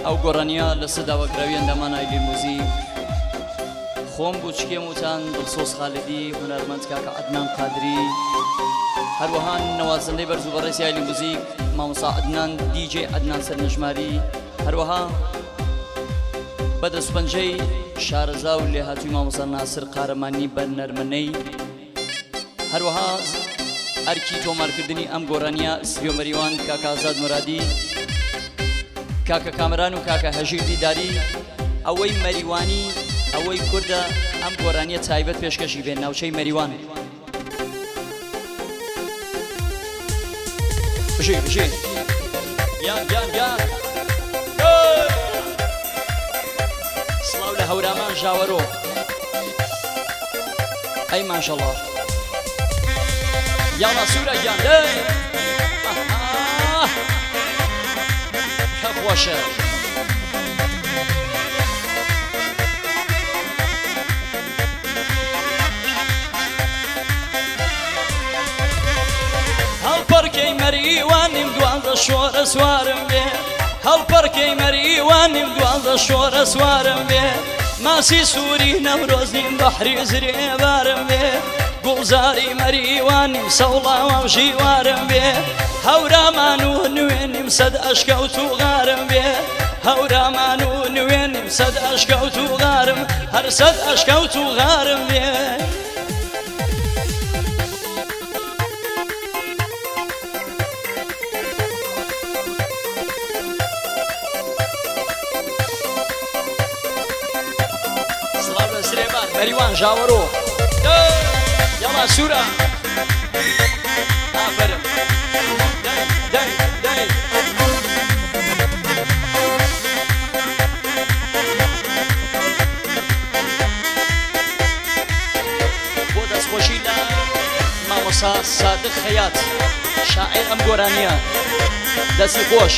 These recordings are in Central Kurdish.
ئەو گۆڕانیە لە سەداوەگراوی ئەندامانای موزیک خۆم بوچکێم وتان دڵسۆز خالدی هونەرمەند کاکە عەدنان قادری هەروەها نەوازەندەی بەرز و بەڕێزی یالی موزیک مامۆستا عەدنان دیجێ عەدنان سەرنەژماری هەروەها بەدەستپەنجەی شارەزا و لێهاتووی مامۆستا ناسر قارەمانی بە نەرمەنەی هەروەها ئەرکی تۆمارکردنی ئەم گۆڕانیە ستریۆ مەریوان کاکە ئازاد مرادی کاکە کامران و کاکە هەژیر دیداری ئەوەی مەریوانی ئەوەی کوردە ئەم گۆڕانیە تایبەت پێشکەشی بێن ناوچەی مەریوان بژێ بژێ یان یان یان سڵاو لە هەورامان ژاوەرۆ ئەی ماشەڵڵا یاڵا سوورە گیان دەی کە خۆشە هەڵپەڕکەی مەریوانیم دوازدە شۆرە سوارم بێ هەڵپەڕکەی مەریوانیم دوازدە شۆرە سوارم بێ ماسی سووری نەورۆزنیم بەحری زرێبارم بێ گوڵزاری مەریوانیم سەوڵاوە و ژیوارم بێ هەورامان و نوێنیم سەد ئەشکەوت و غارم بێ هەورامان و نوێنیم سەد ئەشکەوت و غارم هەر سەد ئەشکەوت و غارم بێ سڵاو لە سرێبار مەریوان ژاوەرۆ يلا سورة آفرم داي داي داي بۆ دەستخۆشی لە مامۆستا سادق خەیات شاعیر ئەم گۆرانیە دەستی خۆش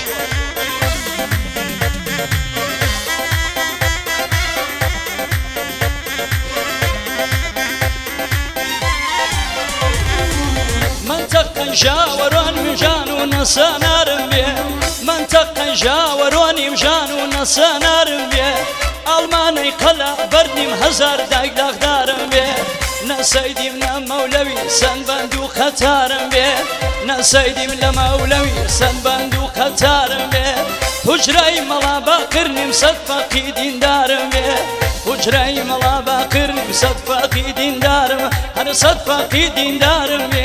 جاوەڕوان مژان و نەسەنارم بێ منتەقەی جاوەڕوانی مژان و نەسەنارم بێ ئەڵمانەی قەلا بەرنیم هەزار دایک داغدارم بێ نەسەیدیم لە مەولەوی سەنبەند و قەتارم بێ نەسەیدیم لە مەولەوی سەنبەند و قەتارم بێ حوجرای مەڵا باقرنیم سەد فەقی دیندارم بێ حوجرای مەڵا باقرنیم سەد فەقی دیندارم هەر سەد فەقی دیندارم بێ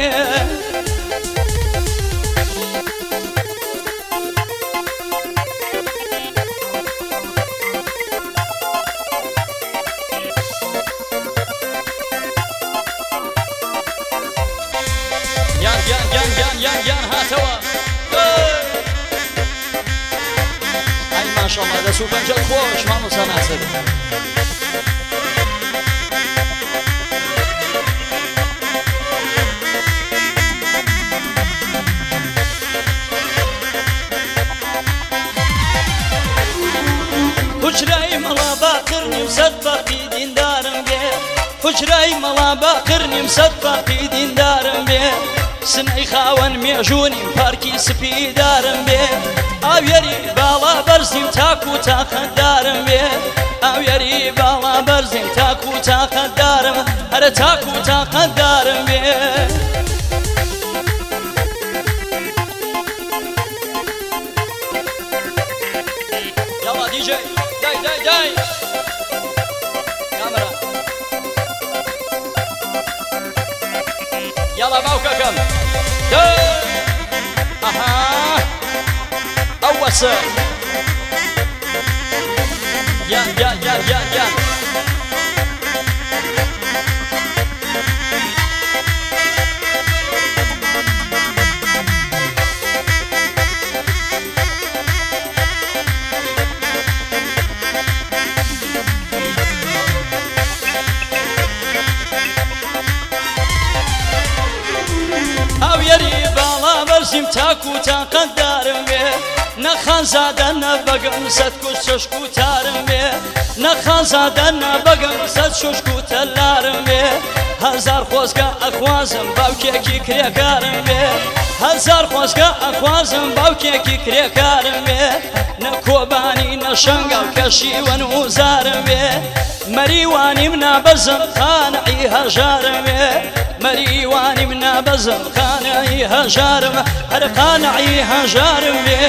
یان هاتەوە ئەی ماشەڵڵا دەست و پەنجەت خۆش مامۆستا ناسر حوجرای مەڵا باقرنیم سەد فەقی دیندارم بێ حوجرای مەڵا باقرنیم سەد فەقی دیندارم بێ سنەی خاوەن مێژوونیم پارکی سپیدارم بێ ئاوێری باڵا بەرزیم تاک و تاقەتدارم بێ ئاوێری باڵا بەرزیم تاک و تاقەتدارم هەرە تاک و تاقەتدارم بێ یاڵا دیجێ دای دای دای کامەرە يلا باوككم اها اوس يان يان يان يان يان تاک و تاقەتدارم بێ نەخانزادە نەبەگەم سەد کوچ چۆشک و تارم بێ نەخانزادە نەبەگەم سەد چۆشک و تەلارم بێ هەزار خۆزگە ئەخوازم باوکێکی کرێکارم بێ هزار خۆزگە ئەخوازم باوکێکی کرێکارم بێ نە کۆبانی نە شەنگەڵ کەشیوەن و زارم بێ مەریوانیم نابەزم خانعی هەژارم بێ مەریوانیم نابەزم خانعی هەژارم هەر خانعی هەژارم بێ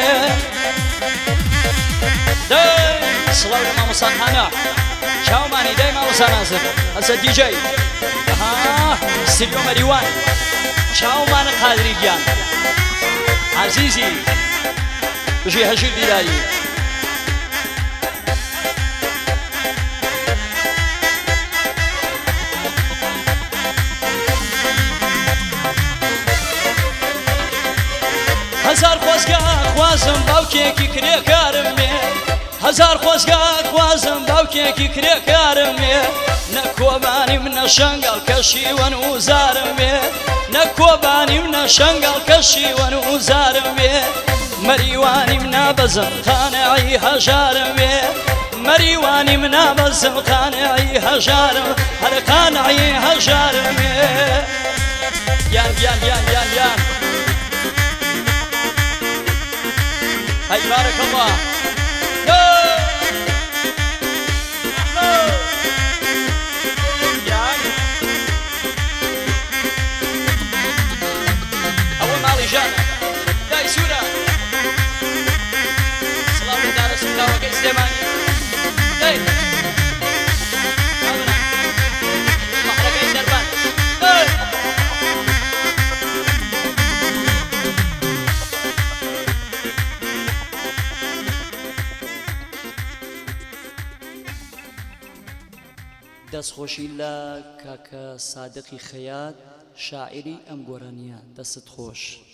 سڵاو لە مامۆستاخانە چاومانی دای مامۆستا نازم هەسە دیجەی ستریۆ مەریوان چاومانە قادری گیان عزیزی بژی هەژیر دیداری هزار خۆزگە خوازم باوکێکی کرێکارم بێ هزار خۆزگە خوازم باوکێکی کرێکارم بێ نە کۆبانیم نە شەنگەڵ کەشیوەن و زارم بێ نە کۆبانیم نە شەنگەڵ کەشیوەن و زارم بێ مەریوانیم نابەزم خانعی هەژارم بێ مەریوانیم نابەزم خانعی هەژارم هەر خانعی هەژارم بێ گیان گیان گیان گیان گیان هاي بارك الله أول مالي جانا داي سورة صلاة دار السوداء وكي سليماني داي محرقة دربان داي دەستخۆشی لە کاکە سادقی خەیات شاعری ئەم گۆرانیە دەست خۆش